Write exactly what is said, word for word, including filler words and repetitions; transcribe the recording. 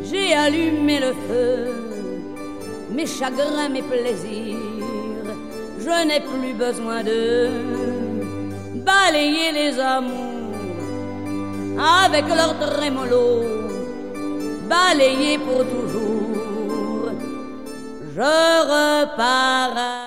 j'ai allumé le feu, mes chagrins, mes plaisirs, je n'ai plus besoin de balayer les amours avec leur trémolo, balayer pour toujours. Je repars.